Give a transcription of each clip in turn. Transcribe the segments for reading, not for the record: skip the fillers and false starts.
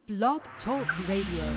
Blog Talk Radio.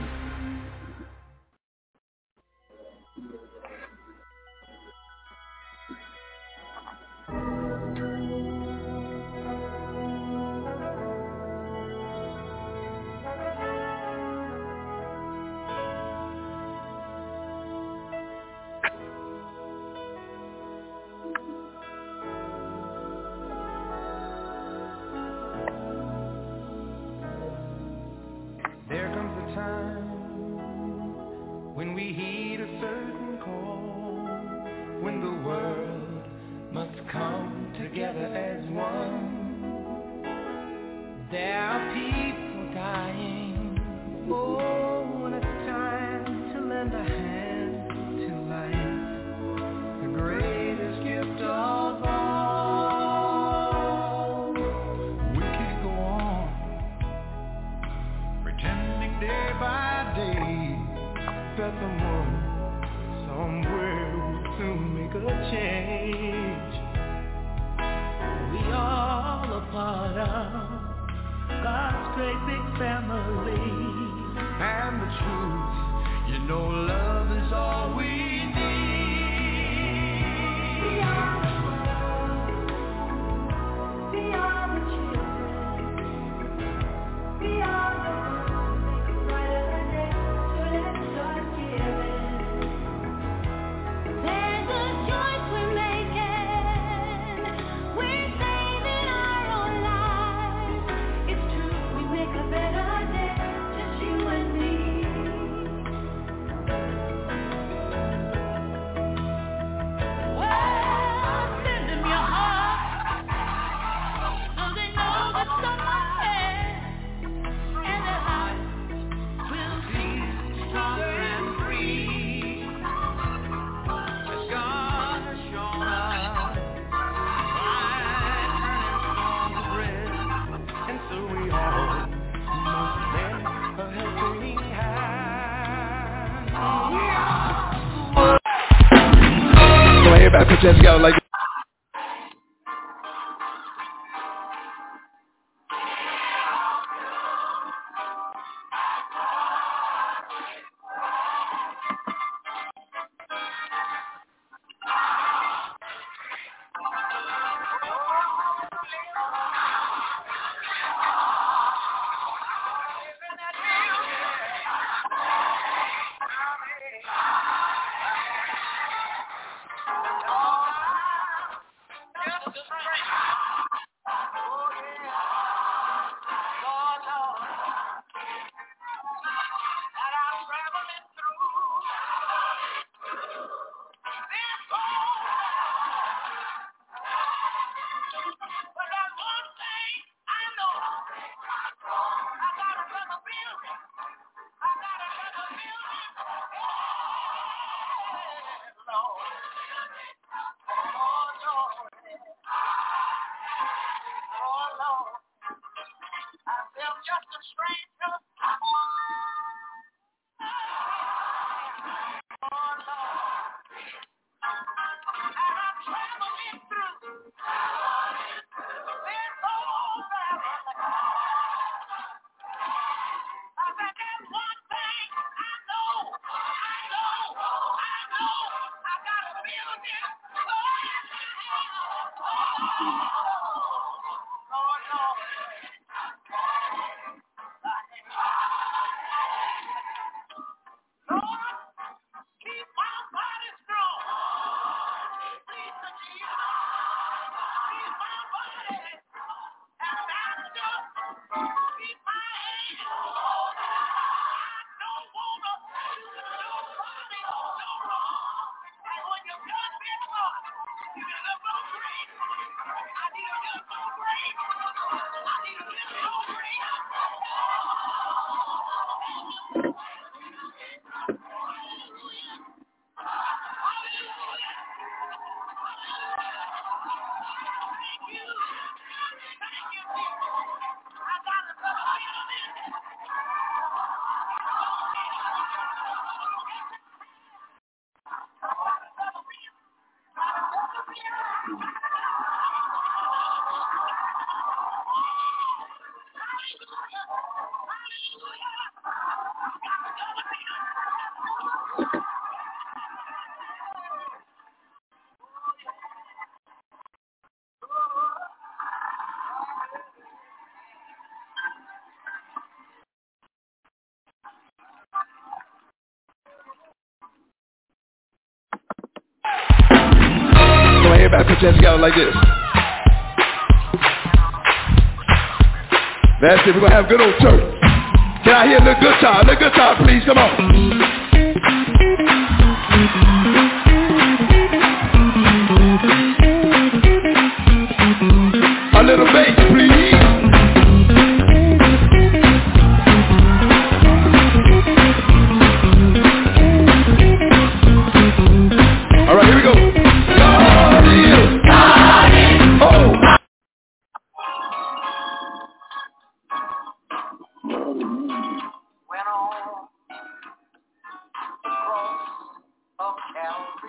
Just go like Everybody put your hands together like this. That's it. We're going to have a good old church. Can I hear a little good time? A little good time, please. Come on. A little bass, please. All right, here we go. God is. Oh. Went on the cross of Calvary.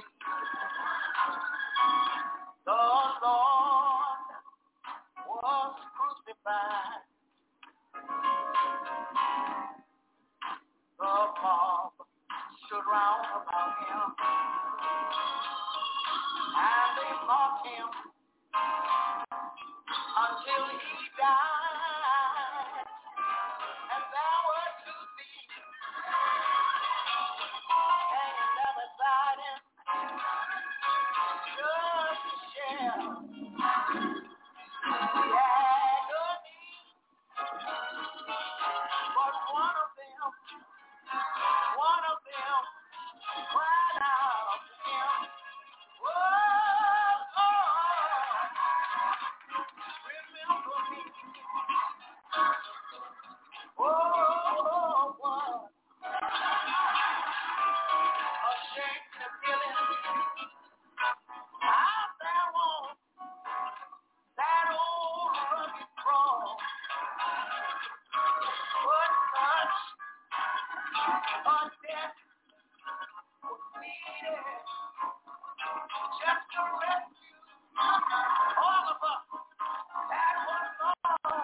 The Lord was crucified. The mob stood round about him, and they mocked him until he died. And there were two thieves hanging down beside him, just to share the agony. But one of them cried out to him, "Oh, Lord, remember me." Oh, what a shame to kill him out there on that old rugged cross. But such a death was needed just to rescue all of us. That was all.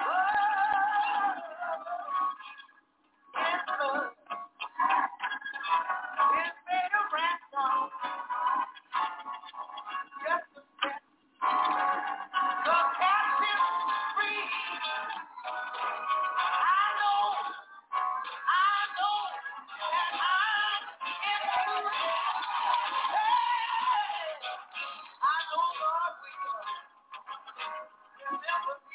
His blood is made a ransom just to set the captive free. I know that I'm in too. I know God will remember me.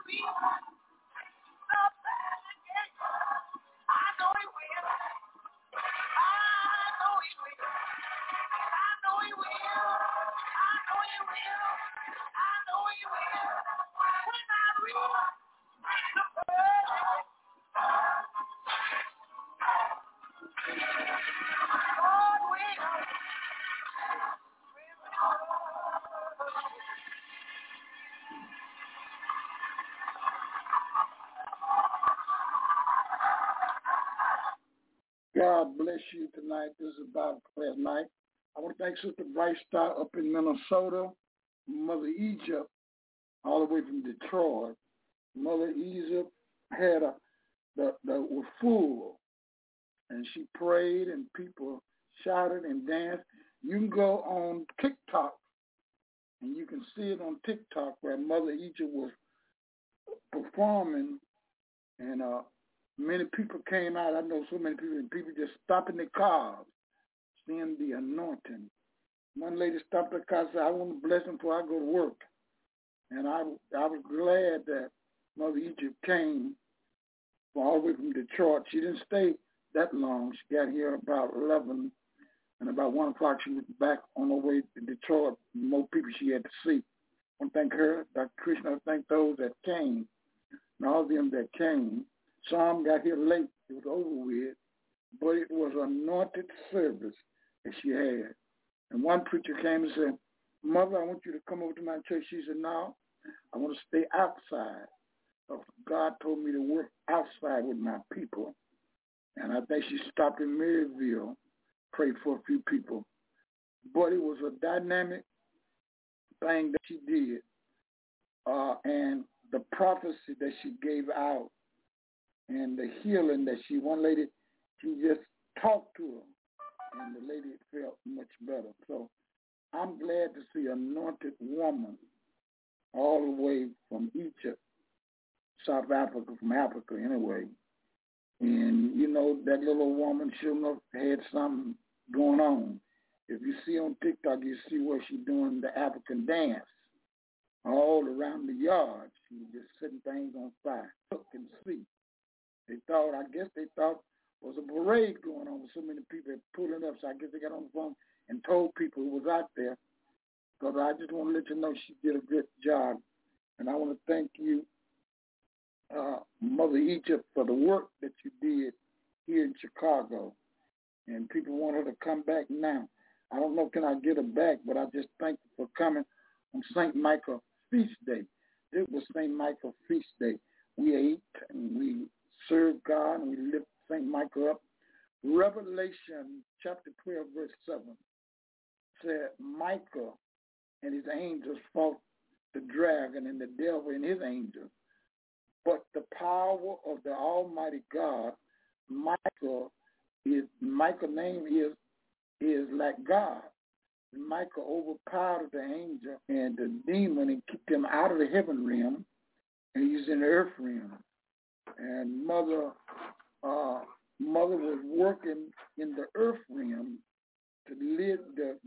God bless you tonight. This is Bible Class Night. I want to thank Sister Bright Star up in Minnesota, Mother Egypt, all the way from Detroit. Mother Egypt had was full, and she prayed, and people shouted and danced. You can go on TikTok, and you can see it on TikTok where Mother Egypt was performing, and many people came out. I know so many people, and people just stopping their cars, seeing the anointing. One lady stopped her car and said, I want a blessing before I go to work. And I was glad that Mother Egypt came all the way from Detroit. She didn't stay that long. She got here about 11, and about 1 o'clock she was back on her way to Detroit. More people she had to see. I want to thank her, Dr. Krishna. I thank those that came, and all of them that came. Some got here late. It was over with, but it was an anointed service that she had. And one preacher came and said, Mother, I want you to come over to my church. She said, no, I want to stay outside. So God told me to work outside with my people. And I think she stopped in Maryville, prayed for a few people. But it was a dynamic thing that she did. And the prophecy that she gave out and the healing that one lady, she just talked to her, and the lady felt much better. So I'm glad to see an anointed woman all the way from Egypt, South Africa, from Africa anyway. And, you know, that little woman, sure enough, had something going on. If you see on TikTok, you see where she's doing the African dance all around the yard. She was just setting things on fire. Look and see. I guess they thought was a parade going on with so many people pulling up. So I guess they got on the phone and told people who was out there. Because I just want to let you know she did a good job. And I want to thank you, Mother Egypt, for the work that you did here in Chicago. And people want her to come back now. I don't know, can I get her back, but I just thank you for coming on St. Michael Feast Day. It was St. Michael Feast Day. We ate and we served God and we lift St. Michael up. Revelation chapter 12, verse 7 said, Michael and his angels fought the dragon and the devil and his angels. But the power of the Almighty God, Michael's name is like God. Michael overpowered the angel and the demon and kicked him out of the heaven realm, and he's in the earth realm. And Mother was working in the earth realm to lead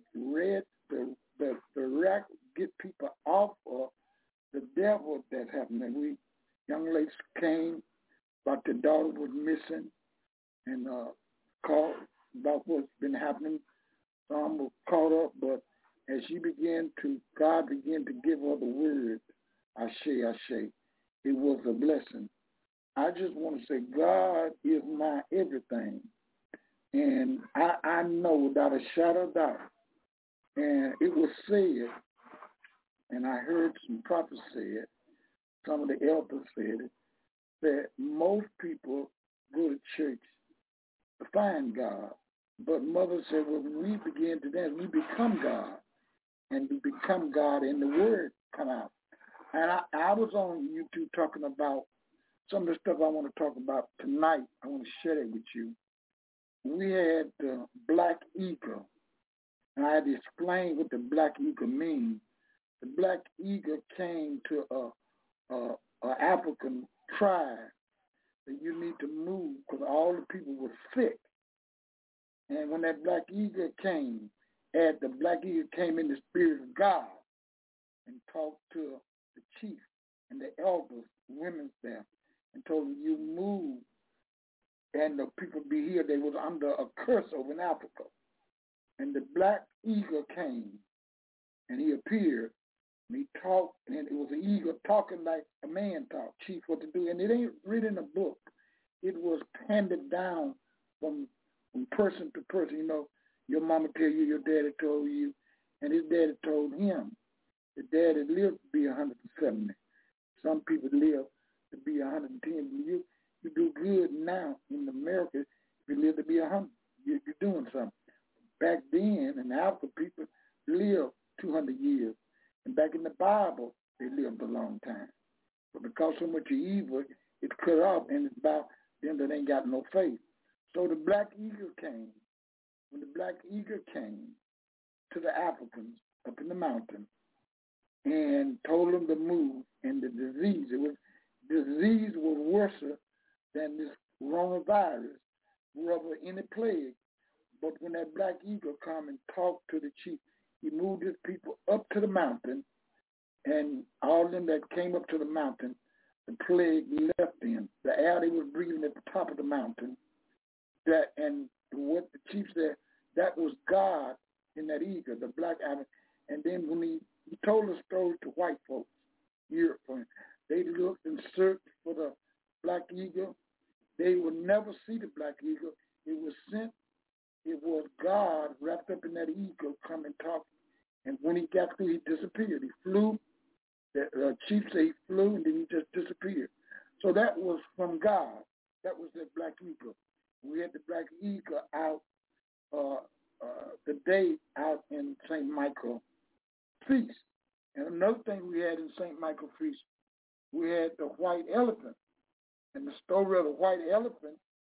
get people off of the devil that happened. And young ladies came about their daughter was missing and called about what's been happening. Some were caught up, but as God began to give her the word, Ashe, Ashe, it was a blessing. I just want to say God is my everything. And I know without a shadow of doubt, and it was said, and I heard some prophets say it, some of the elders said it, that most people go to church to find God. But Mother said, well, when we begin to dance, we become God. And we become God and the word come out. And I was on YouTube talking about some of the stuff I want to talk about tonight. I want to share it with you. We had the black eagle. And I had to explain what the black eagle means. The black eagle came to a African tribe that you need to move because all the people were sick. And when that black eagle came, the black eagle came in the spirit of God and talked to the chief and the elders women there and told them, you move and the people be here. They was under a curse over in Africa. And the black eagle came and he appeared and he talked, and it was an eagle talking like a man talk, chief, what to do. And it ain't written in a book. It was handed down from person to person. You know, your mama tell you, your daddy told you, and his daddy told him. The daddy lived to be 170. Some people live to be 110. You do good now in America if you live to be 100. You're doing something. Back then in Africa, people lived 200 years. And back in the Bible, they lived a long time. But because so much evil, it's cut off, and it's about them that ain't got no faith. So the black eagle came. When the black eagle came to the Africans up in the mountain and told them to move, and the disease was worse than this coronavirus, rather any plague. But when that black eagle come and talked to the chief, he moved his people up to the mountain, and all of them that came up to the mountain, the plague left them. The air they was breathing at the top of the mountain, and what the chief said, that was God in that eagle, the black animal. And then when he told the story to white folks, Europe, they looked and searched for the black eagle. They would never see the black eagle. It was sent. It was God wrapped up in that eagle come and talk. And when he got through, he disappeared. He flew. The chief said he flew, and then he just disappeared. So that was from God. That was the black eagle. We had the black eagle out the day out in St. Michael Feast. And another thing we had in St. Michael Feast, we had the white elephant. And the story of the white elephant,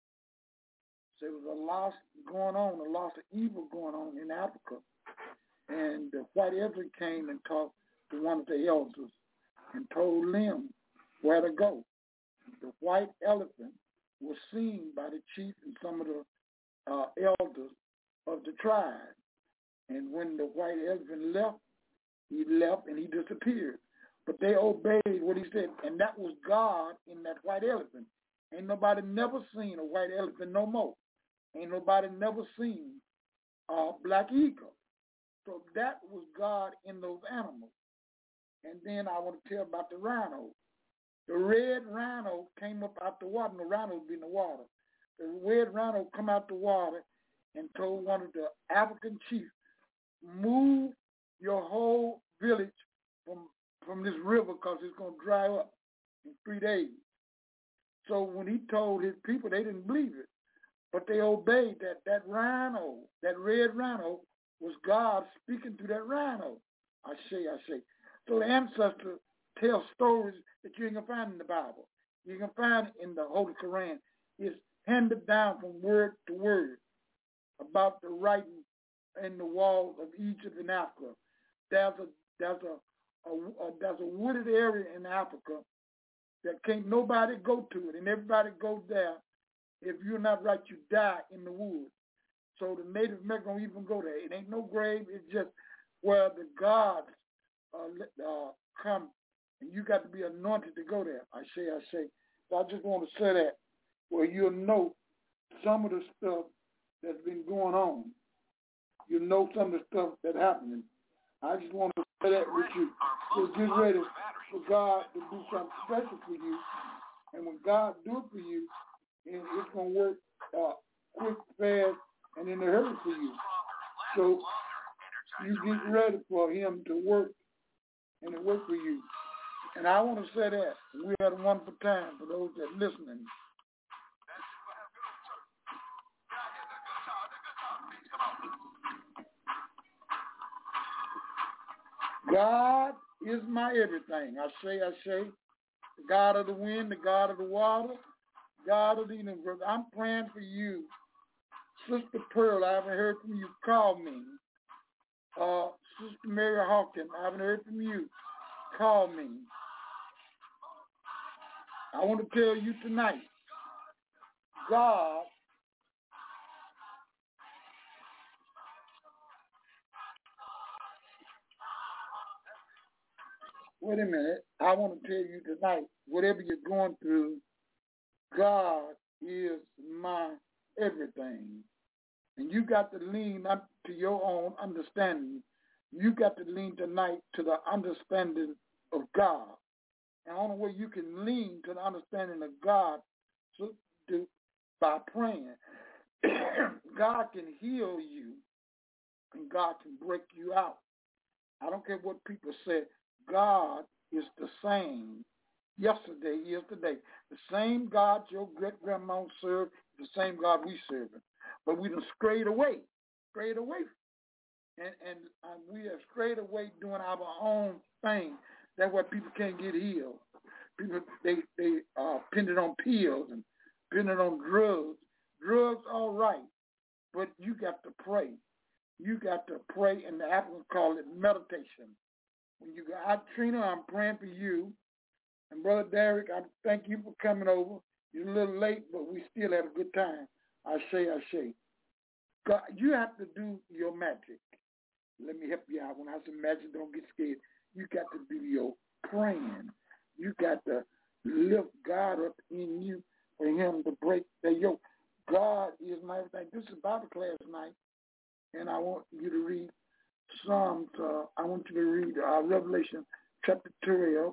there was a loss going on, a loss of evil going on in Africa. And the white elephant came and talked to one of the elders and told them where to go. The white elephant was seen by the chief and some of the elders of the tribe. And when the white elephant left, he left and he disappeared. But they obeyed what he said, and that was God in that white elephant. Ain't nobody never seen a white elephant no more. Ain't nobody never seen a black eagle. So that was God in those animals. And then I want to tell about the rhino. The red rhino came up out the water, and the rhino was in the water. The red rhino come out the water and told one of the African chiefs, move your whole village from this river because it's going to dry up in 3 days. So when he told his people, they didn't believe it. But they obeyed that rhino, that red rhino, was God speaking to that rhino. I say. So the ancestors tell stories that you ain't going to find in the Bible. You can find in the Holy Quran. It's handed down from word to word about the writing in the walls of Egypt and Africa. There's a wooded area in Africa that can't nobody go to it, and everybody goes there. If you're not right, you die in the woods. So the Native American don't even go there. It ain't no grave. It's just where the gods come, and you got to be anointed to go there. I say. So I just want to say that where you'll know some of the stuff that's been going on. You know some of the stuff that's happening. I just want to say that with you. So get ready for God to do something special for you. And when God do it for you, it's going to work quick, fast, and in a hurry for you. So you get ready for him to work and to work for you. And I want to say that we had a wonderful time for those that are listening. God is my everything. I say, the God of the wind, the God of the water, God of the universe. I'm praying for you. Sister Pearl, I haven't heard from you. Call me. Sister Mary Hawkins, I haven't heard from you. Call me. I want to tell you tonight, God wait a minute. I want to tell you tonight, whatever you're going through, God is my everything. And you got to lean not to your own understanding. You got to lean tonight to the understanding of God. And the only way you can lean to the understanding of God is by praying. God can heal you and God can break you out. I don't care what people say. God is the same yesterday is today. The same God your great-grandma served is the same God we serve. But we done strayed away. And we have strayed away doing our own thing. That's why people can't get healed. People, they depended on pills and depended on drugs. Drugs, all right, but you got to pray. You got to pray, and the Africans call it meditation. When you go out, Trina, I'm praying for you. And Brother Derek, I thank you for coming over. You're a little late, but we still had a good time. I say. God, you have to do your magic. Let me help you out. When I say magic, don't get scared. You got to do your praying. You got to lift God up in you for him to break the yoke. God is my everything. This is Bible class tonight, and I want you to read Psalms. I want you to read Revelation chapter 12,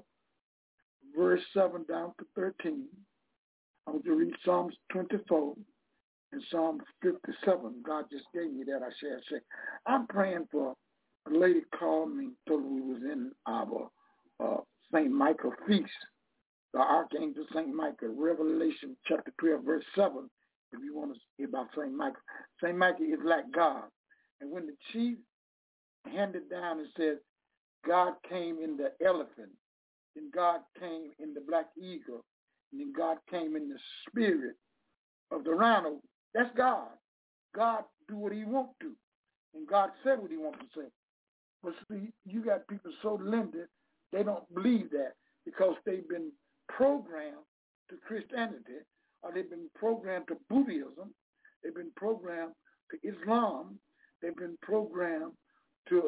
verse 7 down to 13. I want you to read Psalms 24 and Psalms 57. God just gave me that. I say. I'm praying for a lady called me, told me we was in our St. Michael feast, the Archangel St. Michael, Revelation chapter 12, verse 7, if you want to hear about St. Michael. St. Michael is like God. And when the chief handed down and said, God came in the elephant, then God came in the black eagle, and then God came in the spirit of the rhino. That's God. God do what he wants to, and God said what he wants to say. But see, you got people so limited, they don't believe that because they've been programmed to Christianity, or they've been programmed to Buddhism, they've been programmed to Islam, they've been programmed to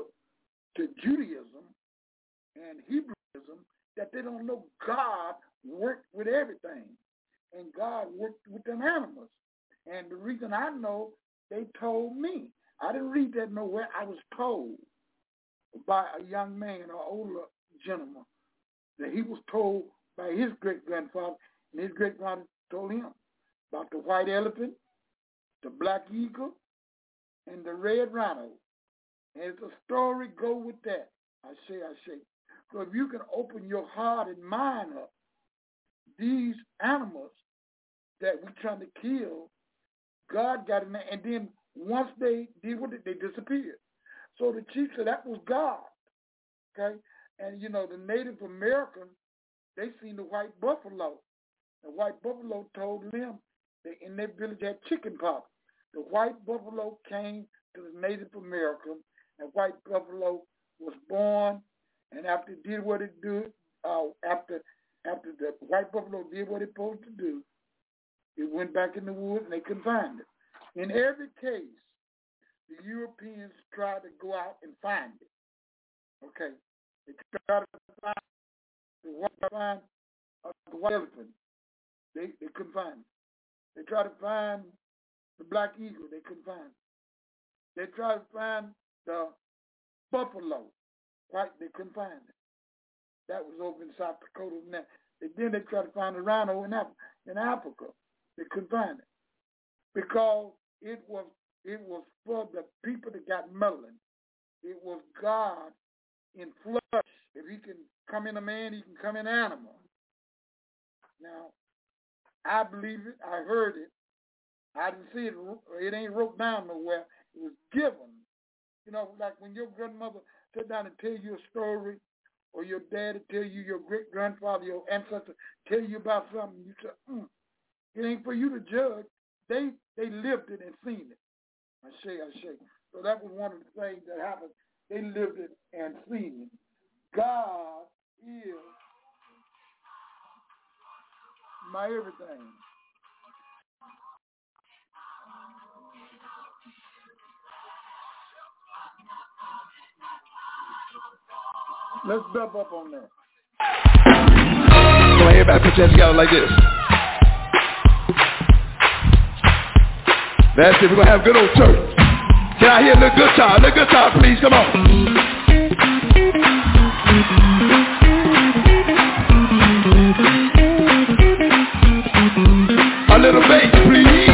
Judaism and Hebrewism, that they don't know God worked with everything. And God worked with them animals. And the reason I know, they told me. I didn't read that nowhere. I was told by a young man, an older gentleman, that he was told by his great-grandfather, and his great-grandfather told him about the white elephant, the black eagle, and the red rhino. And the story go with that. I say. So if you can open your heart and mind up, these animals that we're trying to kill, God got in there, and then once they did what they disappeared. So the chief said that was God, okay? And, you know, the Native Americans, they seen the white buffalo. The white buffalo told them that in their village had chicken pox. The white buffalo came to the Native American, and white buffalo was born, and after it did what it did, after the white buffalo did what it supposed to do, it went back in the woods and they couldn't find it. In every case, the Europeans tried to go out and find it. Okay, they tried to find the white elephant. They couldn't find it. They tried to find the black eagle. They couldn't find it. They tried to find the buffalo. Right? They couldn't find it. That was over in South Dakota. Then they tried to find the rhino in Africa. They couldn't find it because it was for the people that got melanin. It was God in flesh. If he can come in a man, he can come in an animal. Now, I believe it. I heard it. I didn't see it. It ain't wrote down nowhere. It was given. You know, like when your grandmother sit down and tell you a story, or your dad tell you, your great-grandfather, your ancestor tell you about something, you say, it ain't for you to judge. They lived it and seen it. I say. So that was one of the things that happened. They lived it and seen it. God is my everything. Let's step up on that. Come on, everybody put your hands together like this. That's it. We're going to have a good old church. Can I hear a little guitar? A little guitar, please. Come on. A little bass, please.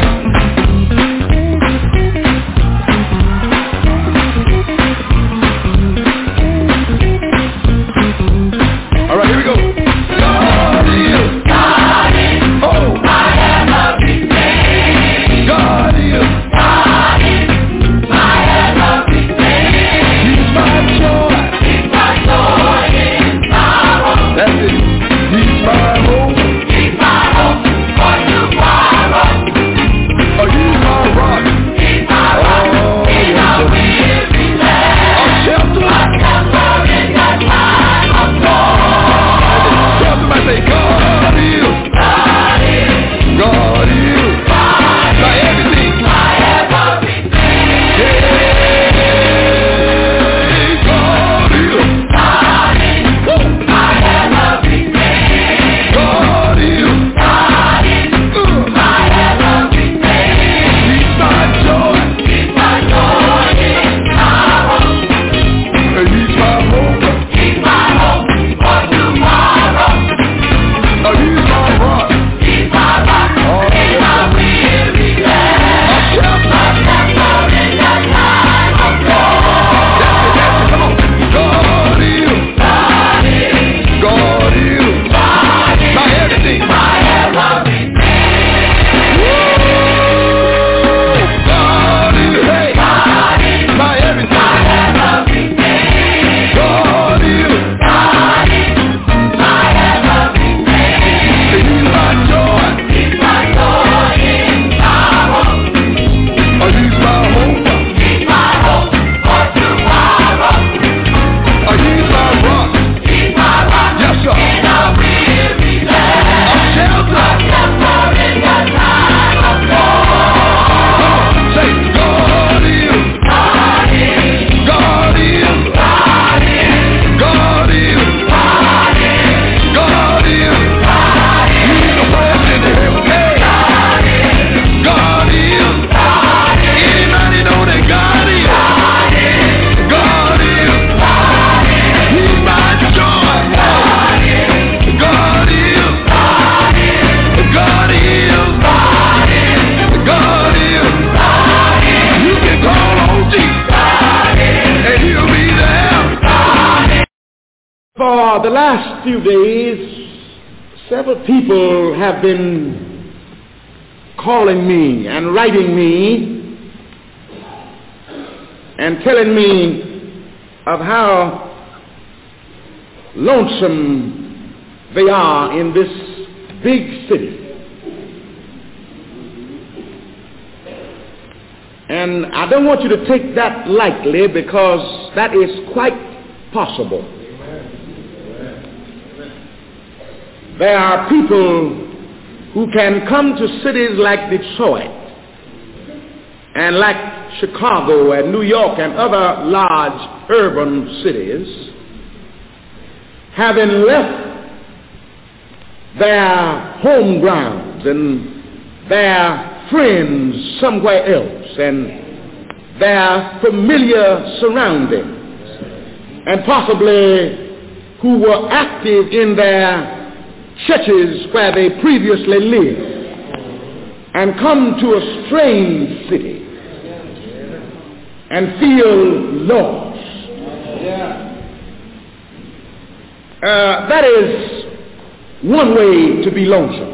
All right, here we go. God is. God is. Oh. I am everything. God is. God is. I am everything. He's my joy. He's my joy in sorrow. That's it. He's my hope. He's my hope for tomorrow. Oh, he's my rock. He's my rock in a weary land. A shelter. A shelter in the time of storm. Tell somebody, say, God is. God is. God is. God is. My everything. My everything. Yeah. God is. God is. Woo. My everything. God is. God is. My everything. He's my joy. He's my joy in sorrow. He's my hope. He's my hope for tomorrow. Oh, he's my rock. He's my rock in a weary land. A shelter in the time of storm. That's it. Come on. God is. God is. God is. God is. My everything. My everything. Woo! God is. Hey. God is. My everything. My everything. God is. God is. My everything. He's my joy. He's my joy in sorrow. Oh, he's my hope. He's my hope for tomorrow. Oh, he's my rock. He's my rock. Yes, sir. In a weary land. A shelter. A shelter in the time of storm. Come on, say, God is. God is. God is. God is. God is. God is. God is. God is. He's the president of heaven. Hey. God is. God is. God is. Anybody know that God is? God is. God is. God is. He's my joy. God is. God is. God is. God is. God is. God is. God is. You can call on Jesus. God is. And he'll be there. God is. For the last few days, several people have been calling me and writing me and telling me of how lonesome they are in this big city. And I don't want you to take that lightly, because that is quite possible. There are people who can come to cities like Detroit and like Chicago and New York and other large urban cities, having left their home grounds and their friends somewhere else and their familiar surroundings, and possibly who were active in their churches where they previously lived, and come to a strange city and feel lost. That is one way to be lonesome.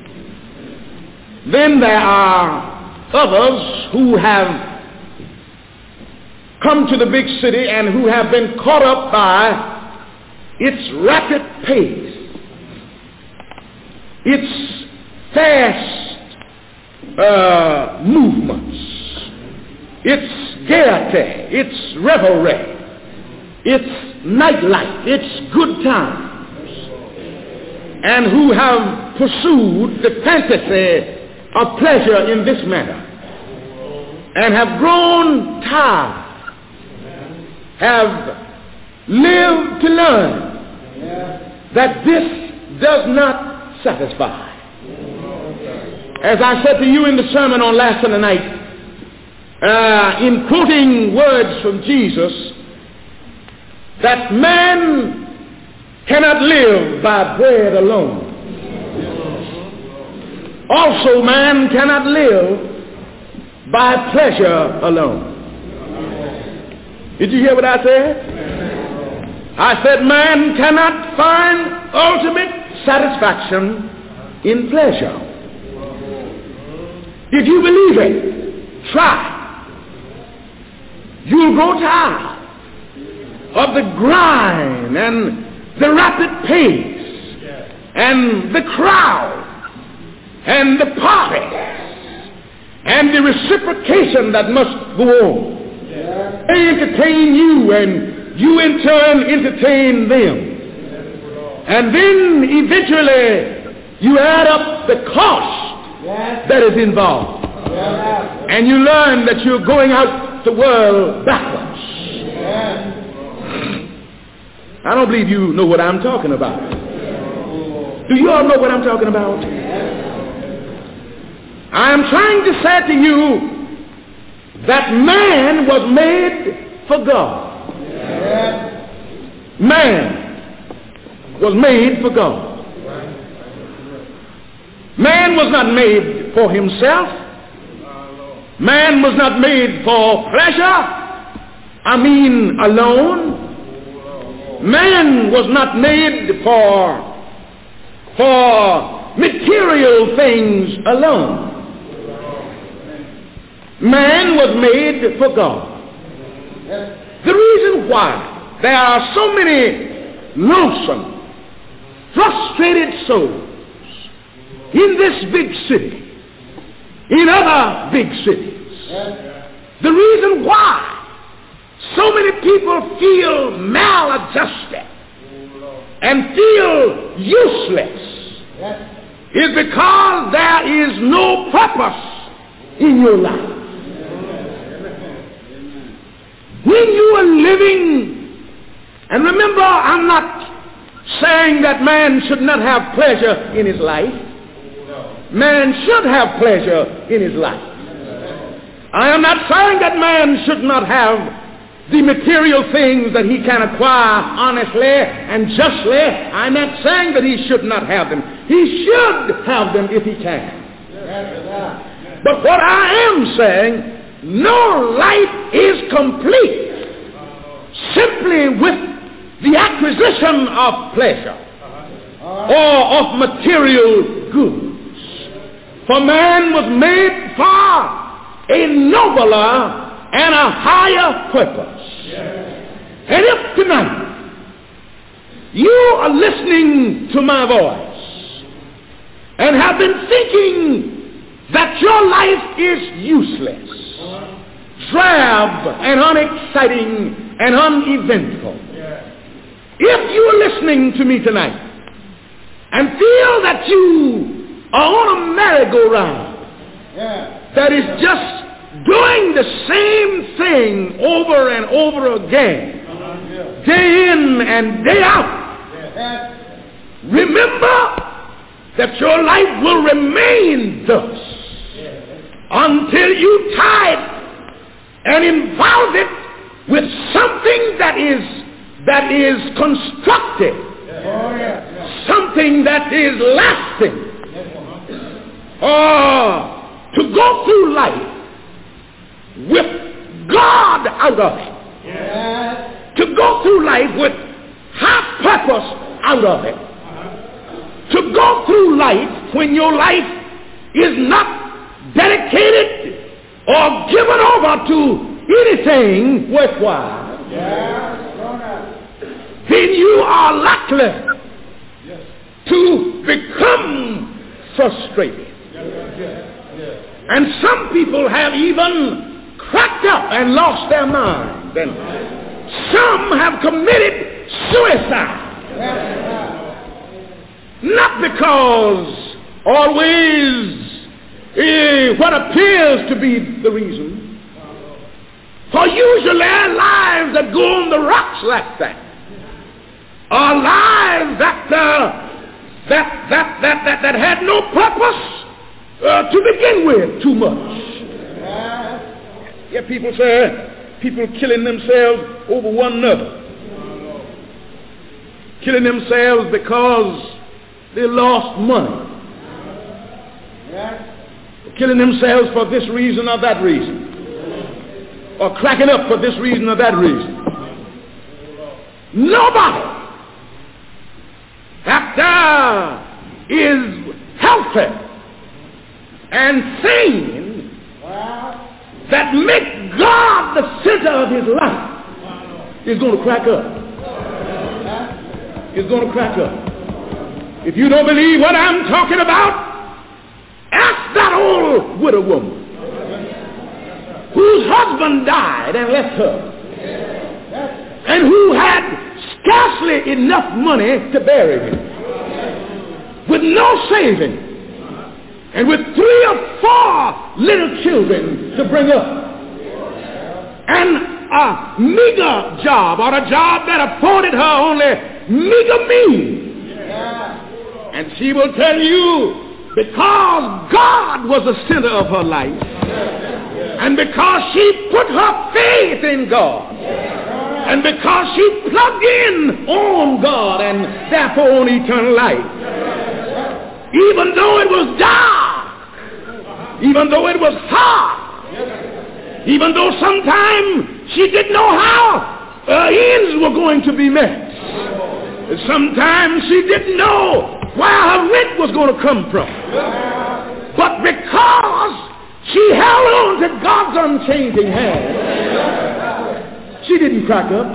Then there are others who have come to the big city and who have been caught up by its rapid pace, its fast movements, its gaiety, its revelry, its nightlife, its good times, and who have pursued the fantasy of pleasure in this manner and have grown tired, have lived to learn that this does not satisfied. As I said to you in the sermon on last Sunday night, in quoting words from Jesus, that man cannot live by bread alone. Also, man cannot live by pleasure alone. Did you hear what I said? I said man cannot find ultimate satisfaction in pleasure. Did you believe it? Try. You'll grow tired of the grind and the rapid pace and the crowd and the party and the reciprocation that must go on. They entertain you and you in turn entertain them. And then eventually you add up the cost that is involved. And you learn that you're going out the world backwards. I don't believe you know what I'm talking about. Do you all know what I'm talking about? I'm trying to say to you that man was made for God. Man was made for God. Man was not made for himself. Man was not made for pleasure. I mean alone. Man was not made for material things alone. Man was made for God. The reason why there are so many lonesome, frustrated souls in this big city, in other big cities, the reason why so many people feel maladjusted and feel useless is because there is no purpose in your life. When you are living, and remember, I'm not saying that man should not have pleasure in his life. Man should have pleasure in his life. I am not saying that man should not have the material things that he can acquire honestly and justly. I'm not saying that he should not have them. He should have them if he can. But what I am saying, no life is complete simply with the acquisition of pleasure or of material goods. For man was made for a nobler and a higher purpose. And if tonight you are listening to my voice and have been thinking that your life is useless, drab and unexciting and uneventful, if you are listening to me tonight and feel that you are on a merry-go-round that is just doing the same thing over and over again, day in and day out, remember that your life will remain thus until you tie it and involve it with something that is constructive, something that is lasting. To go through life with God out of it. To go through life with high purpose out of it. To go through life when your life is not dedicated or given over to anything worthwhile, then you are likely to become frustrated. And some people have even cracked up and lost their minds. And some have committed suicide. Not because always what appears to be the reason. For usually lives that go on the rocks like that are lives that that had no purpose to begin with too much. Yeah, people say, people killing themselves over one another. Killing themselves because they lost money. Killing themselves for this reason or that reason. Or cracking up for this reason or that reason. Nobody that is healthy and sane that make God the center of his life is going to crack up. Is going to crack up. If you don't believe what I'm talking about, ask that old widow woman whose husband died and left her, and who had scarcely enough money to bury him, with no saving, and with 3 or 4 little children to bring up, and a meager job, or a job that afforded her only meager means. And she will tell you, because God was the center of her life, and because she put her faith in God, and because she plugged in on God and therefore on eternal life, even though it was dark, even though it was hard, even though sometimes she didn't know how her ends were going to be met, sometimes she didn't know where her rent was going to come from, but because she held on to God's unchanging hand, she didn't crack up.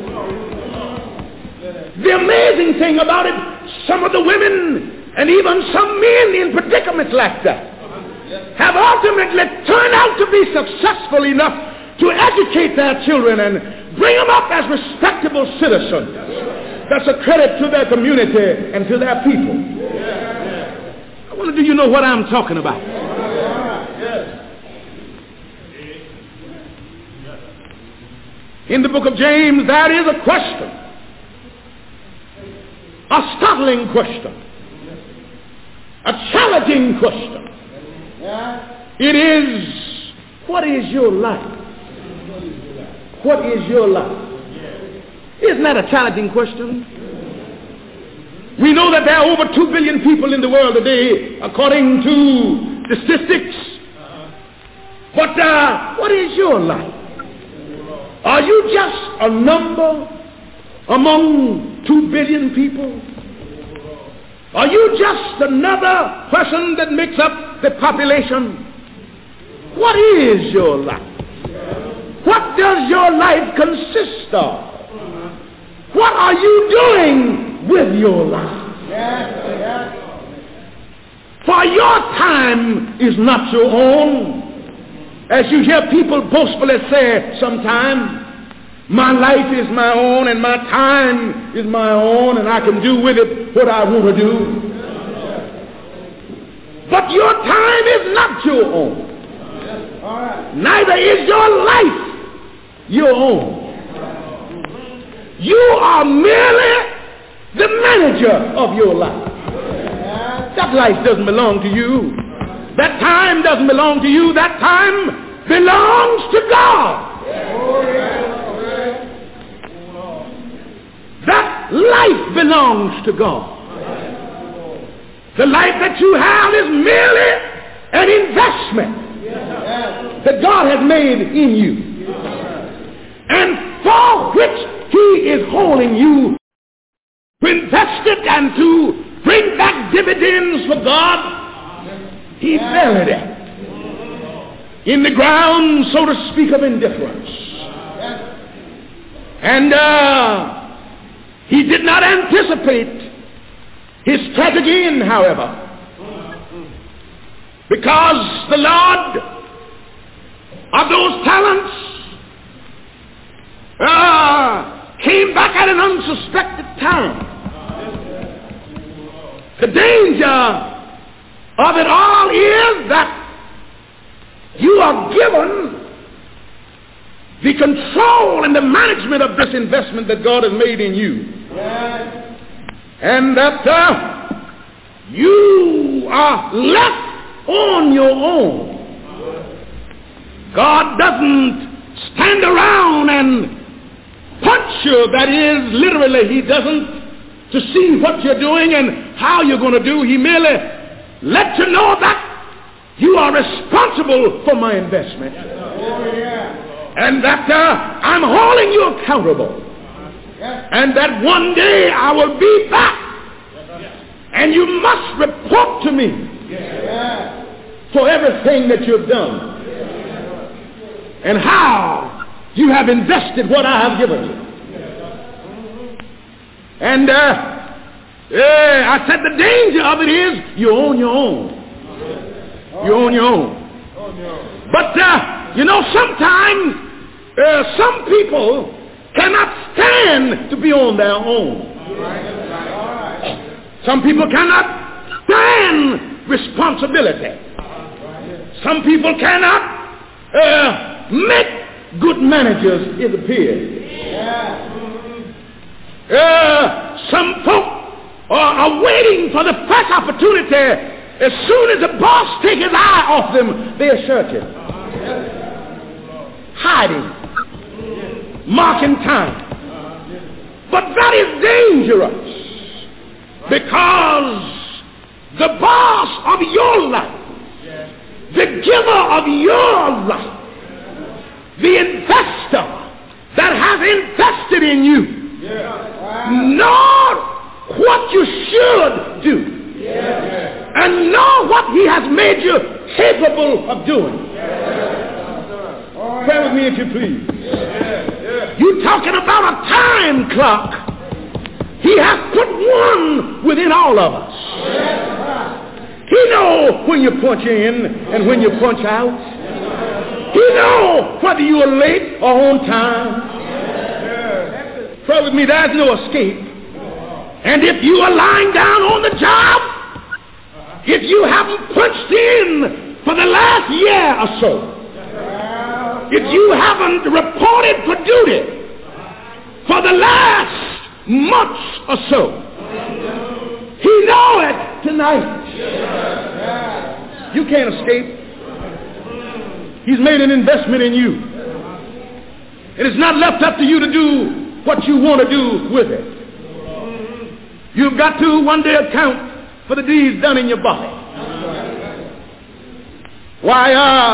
The amazing thing about it, some of the women and even some men in predicaments like that have ultimately turned out to be successful enough to educate their children and bring them up as respectable citizens. That's a credit to their community and to their people. I wonder, do you know what I'm talking about? In the book of James, there is a question, a startling question, a challenging question. It is, what is your life? What is your life? Isn't that a challenging question? We know that there are over 2 billion people in the world today, according to the statistics. But what is your life? Are you just a number among 2 billion people? Are you just another person that makes up the population? What is your life? What does your life consist of? What are you doing with your life? For your time is not your own. As you hear people boastfully say sometimes, my life is my own and my time is my own and I can do with it what I want to do. But your time is not your own. Neither is your life your own. You are merely the manager of your life. That life doesn't belong to you. That time doesn't belong to you. That time belongs to God. That life belongs to God. The life that you have is merely an investment that God has made in you, and for which He is holding you to invest it and to bring back dividends for God. He buried it in the ground, so to speak, of indifference. And he did not anticipate his tragic end, however, because the Lord of those talents came back at an unsuspected time. The danger of it all is that you are given the control and the management of this investment that God has made in you. And that you are left on your own. God doesn't stand around and punch you. That is, literally, he doesn't to see what you're doing and how you're going to do. He merely lets you know that you are responsible for my investment. And that I'm holding you accountable. And that one day I will be back. And you must report to me for everything that you've done and how you have invested what I have given you. And I said the danger of it is you own your own. You own your own. But sometimes some people cannot stand to be on their own. Some people cannot stand responsibility. Some people cannot make good managers, it appears. Some folk are waiting for the first opportunity. As soon as the boss takes his eye off them, they're searching, hiding, marking time. But that is dangerous, because the boss of your life, the giver of your life, the investor that has invested in you, know what you should do and know what he has made you capable of doing. Pray with me if you please. You're talking about a time clock. He has put one within all of us. He knows when you punch in and when you punch out. He knows whether you are late or on time. Pray with me, there's no escape. And if you are lying down on the job, if you haven't punched in for the last year or so, if you haven't reported for duty for the last month or so, he knows it tonight. You can't escape. He's made an investment in you. And it's not left up to you to do what you want to do with it. You've got to one day account for the deeds done in your body. Why,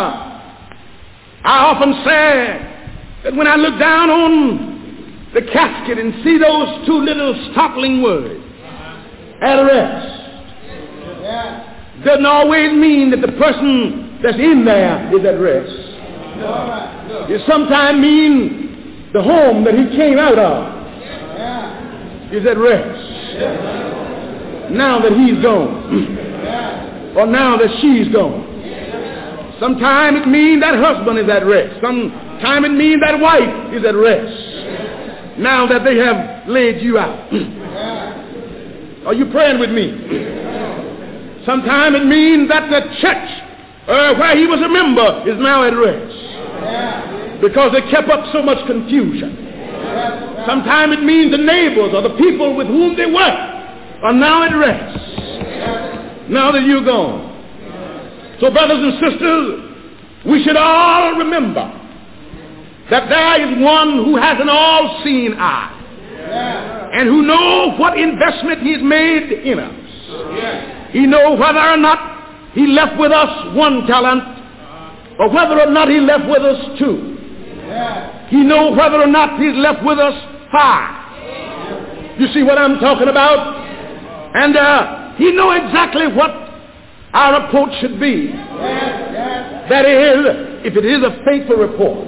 I often say that when I look down on the casket and see those two little startling words, at rest, doesn't always mean that the person that's in there is at rest. It sometimes means the home that he came out of is at rest. Now that he's gone, or now that she's gone. Sometimes it means that husband is at rest. Sometimes it means that wife is at rest. Now that they have laid you out. Are you praying with me? Sometimes it means that the church where he was a member is now at rest. Because they kept up so much confusion. Sometimes it means the neighbors or the people with whom they work are now at rest. Now that you're gone. So brothers and sisters, we should all remember that there is one who has an all-seeing eye and who knows what investment he's made in us. He knows whether or not he left with us 1 talent or whether or not he left with us 2. He knows whether or not he's left with us 5. You see what I'm talking about? And he knows exactly what our report should be. That is, if it is a faithful report.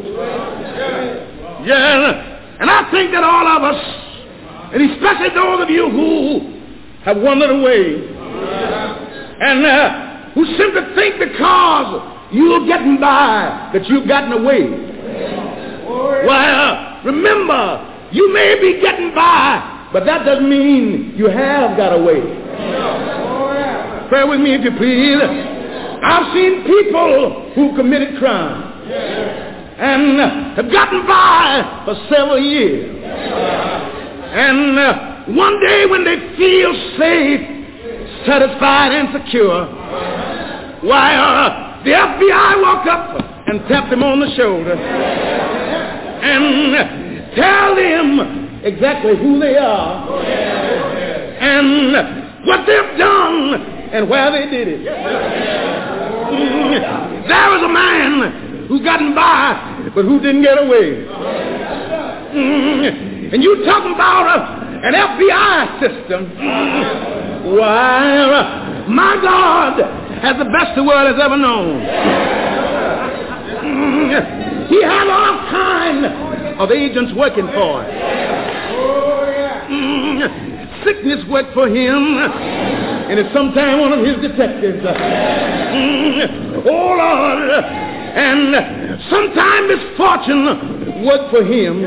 Yeah, and I think that all of us, and especially those of you who have wandered away, and who simply think because you're getting by that you've gotten away. Well, remember, you may be getting by, but that doesn't mean you have got away. Pray with me if you please. I've seen people who committed crime and have gotten by for several years. And one day when they feel safe, satisfied and secure. Why, the FBI walked up and tapped him on the shoulder and tell them exactly who they are and what they've done and where they did it. There was a man who gotten by, but who didn't get away. And you talking about an FBI system. Why, my God has the best the world has ever known. He had all kind of agents working for him. Sickness worked for him, and it's sometimes one of his detectives. Oh, Lord. And sometimes misfortune worked for him.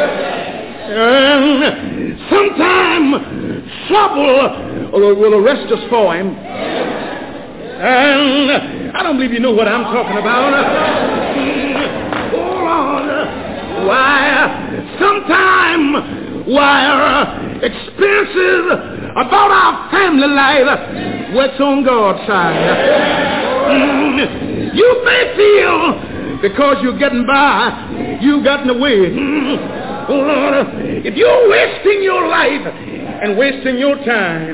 And sometimes trouble will arrest us for him. And I don't believe you know what I'm talking about. Oh, Lord. Why, sometimes, experiences about our family life works on God's side. You may feel because you're getting by, you've gotten away. Oh, Lord, if you're wasting your life and wasting your time,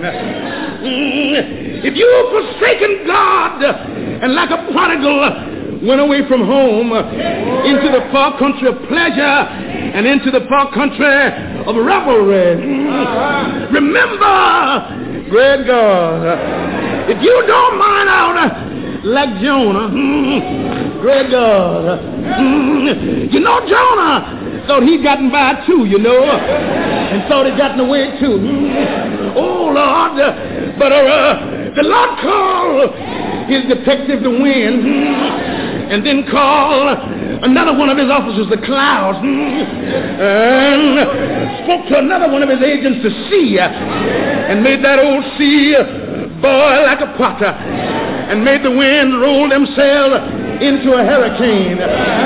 if you're forsaking God and like a prodigal went away from home into the far country of pleasure and into the far country of revelry, remember, great God, if you don't mind out like Jonah, great God, you know Jonah thought he'd gotten by too, you know, and thought he'd gotten away too. Oh, Lord, but the Lord called his detective the wind, and then called another one of his officers the clouds, and spoke to another one of his agents the sea, and made that old sea boil like a potter, and made the wind roll themselves into a hurricane.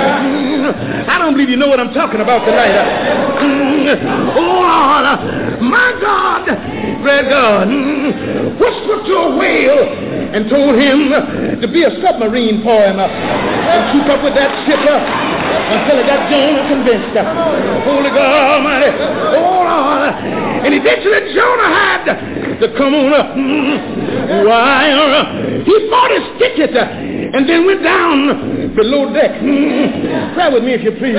I don't believe you know what I'm talking about tonight. Oh, Lord, my God, great God, whispered to a whale and told him to be a submarine for him and keep up with that ship until he got Jonah convinced. Holy God Almighty. Oh, Lord. And eventually Jonah had to come on up. Why? He bought his ticket and then went down below deck. Pray with me if you please.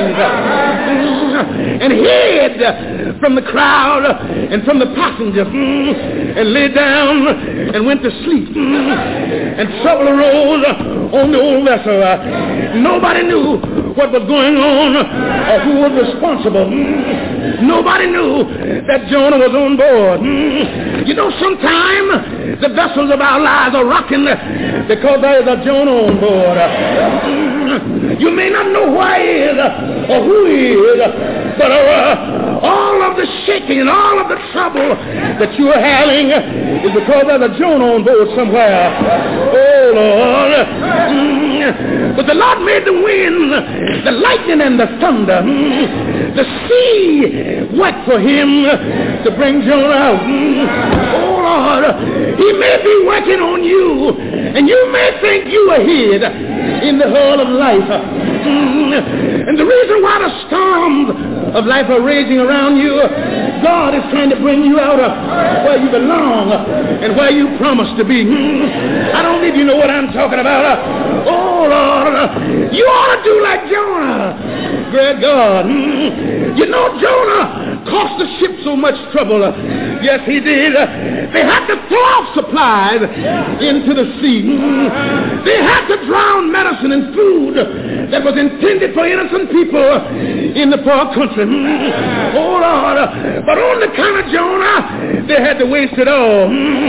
And hid from the crowd and from the passengers and lay down and went to sleep. And trouble arose on the old vessel. Nobody knew what was going on or who was responsible. Nobody knew that Jonah was on board. You know, sometimes the vessels of our lives are rocking because there is a Jonah on board. You may not know who he is or who he is, but all of the shaking and all of the trouble that you are having is because there's a Jonah on board somewhere. Oh, Lord. But the Lord made the wind, the lightning, and the thunder, the sea work for him to bring Jonah out. Oh, Lord. He may be working on you, and you may think you are hid in the hull of life. And the reason why the storms of life are raging around you, God is trying to bring you out of where you belong and where you promised to be. I don't think you know what I'm talking about. Oh, Lord, you ought to do like Jonah. Great God. You know, Jonah cost the ship so much trouble. Yes, he did. They had to throw off supplies into the sea. They had to drown medicine and food that was intended for innocent people in the far country. Oh, Lord. But on the account of Jonah, they had to waste it all.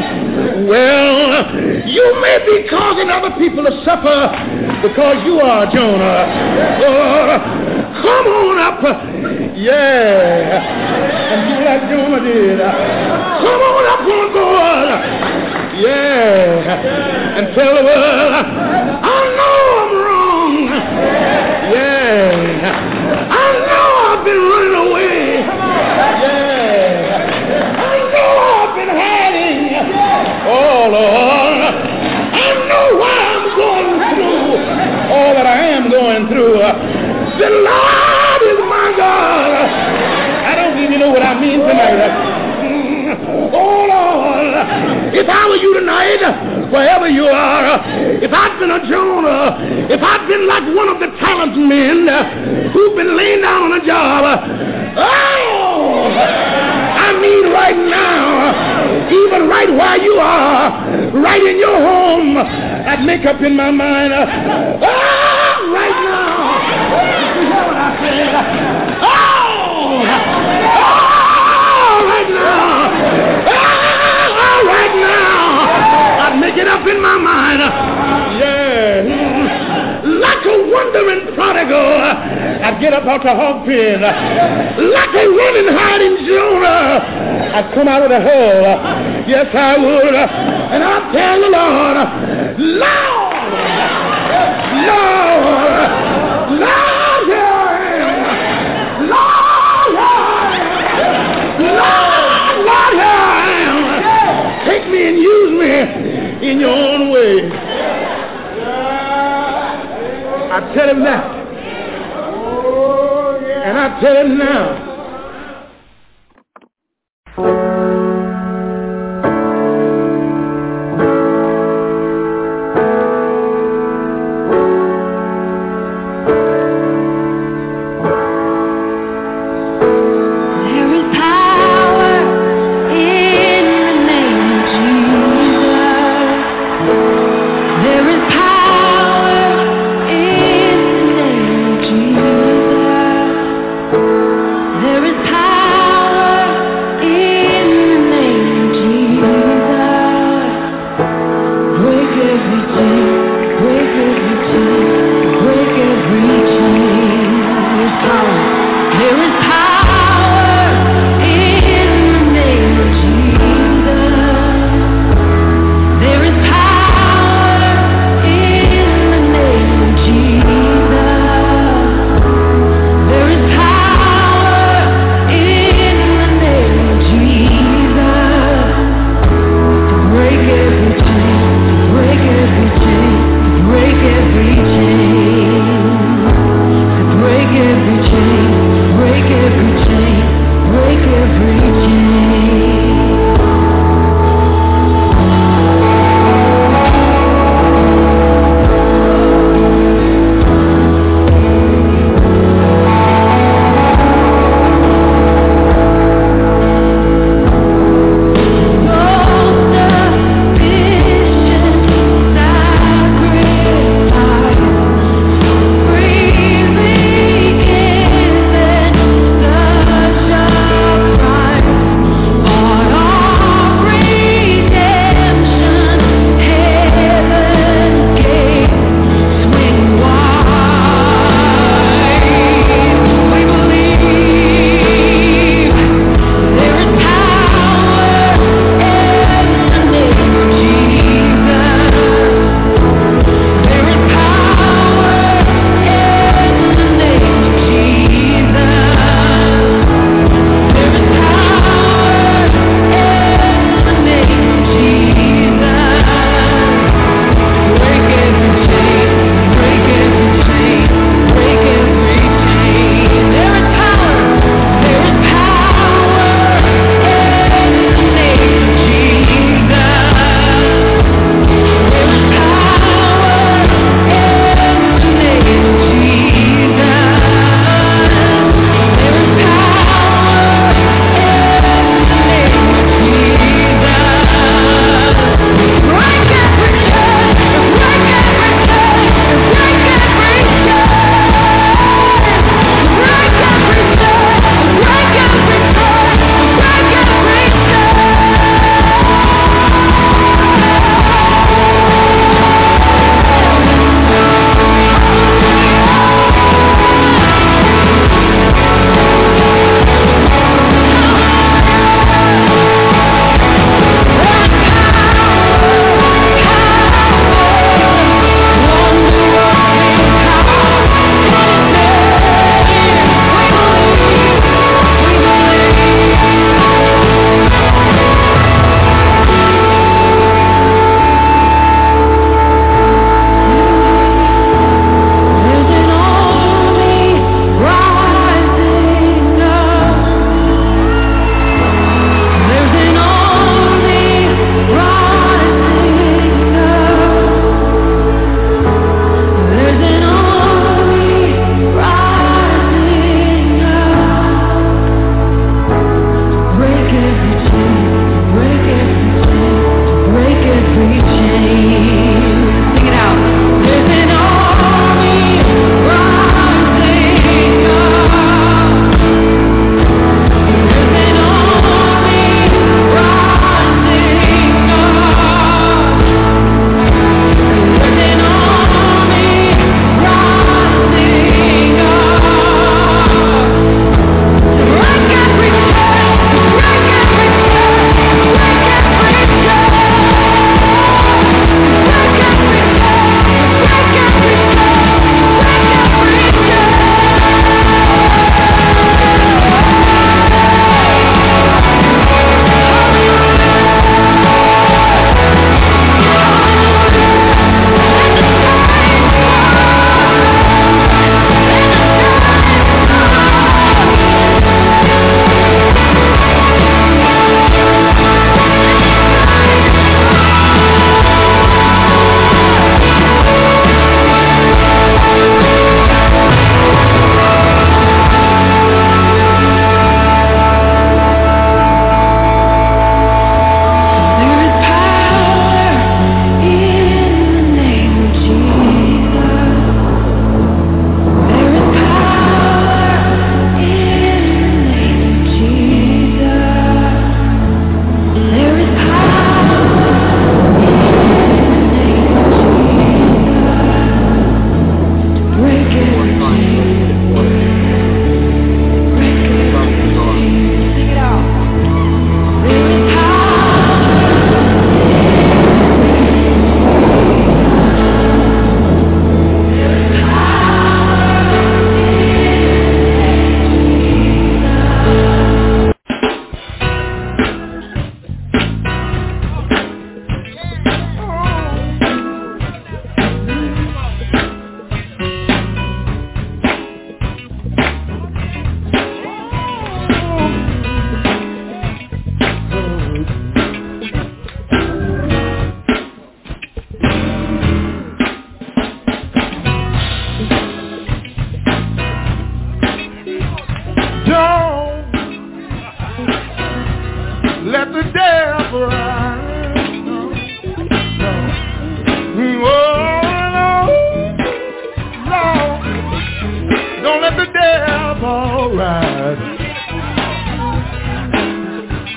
Well, you may be causing other people to suffer because you are Jonah. Come on up. Yeah. And do like Jonah did. Come on up on board. Yeah. And tell the world, I know I'm wrong. Yeah. I know I've been running away. Yeah. I know I've been hiding. Oh, Lord. The Lord is my God. I don't think you know what I mean tonight. Oh Lord, if I were you tonight, wherever you are, if I'd been a Jonah, if I'd been like one of the talent men who've been laying down on a job, oh, I mean right now, even right where you are, right in your home, I'd make up in my mind, oh, right now, you hear what I said? Oh, right now. Right now, I'd make it up in my mind. Yeah. Like a wandering prodigal, I'd get up out the hog pen. Like a running hiding Jonah, I'd come out of the hole. Yes, I would. And I'd tell the Lord, Lord, Lord, Lord, here I am. Lord, here I am. Lord, here I am. Take me and use me in your own way. I tell him that. And I tell him now. There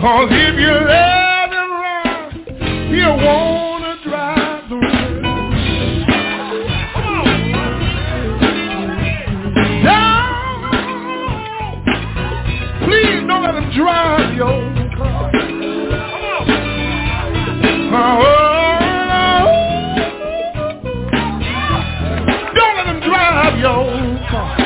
'Cause if you let him run, he'll wanna drive the rail. No, please don't let him drive your car. Don't let him drive your car.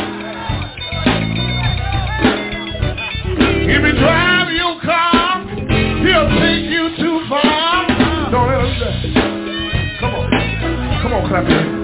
If he drive your car, he'll take you too far. Don't let him drive. Come on, clap your hands.